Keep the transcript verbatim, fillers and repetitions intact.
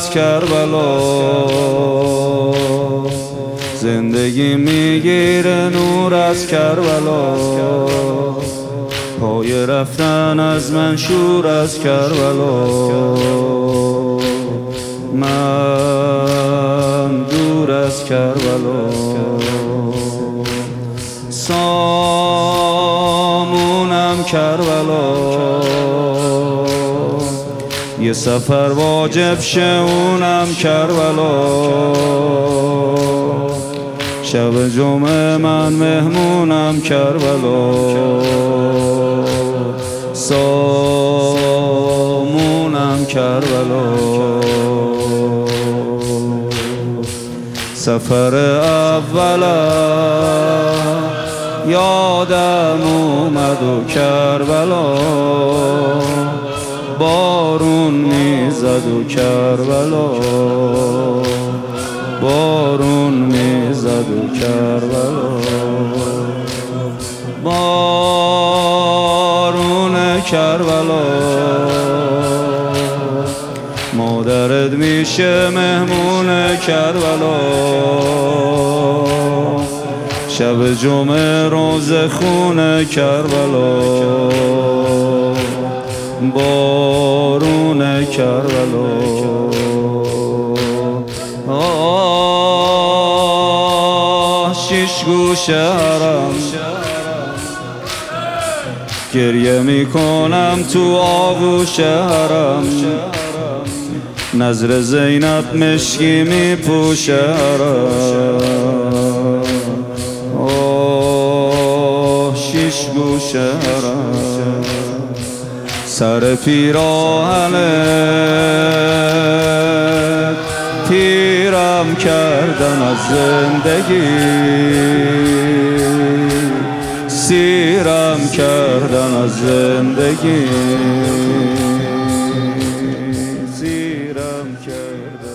از کربلا، زندگی میگیره نور از کربلا، پای رفتن از منشور از کربلا. من دور از کربلا، سامونم کربلا، یه سفر واجب شه اونم کربلا. شب جمعه من مهمونم کربلا، سامونم کربلا. سفر اولم یادم اومد و کربلا، بارون میزد و کربلا، بارون میزد و کربلا، بارون کربلا. مادرت میشه مهمون کربلا، شب جمعه روزه خونه کربلا، بارون کربلا. آه شیش گوشه حرم، گریه میکنم تو آغوش حرم، نظر زینب مشکی میپوشه حرم. آه شیش گوشه حرم، سر پیراهنت پیرم کردن از زندگی، سیرم کردن از زندگی، سیرم کردن.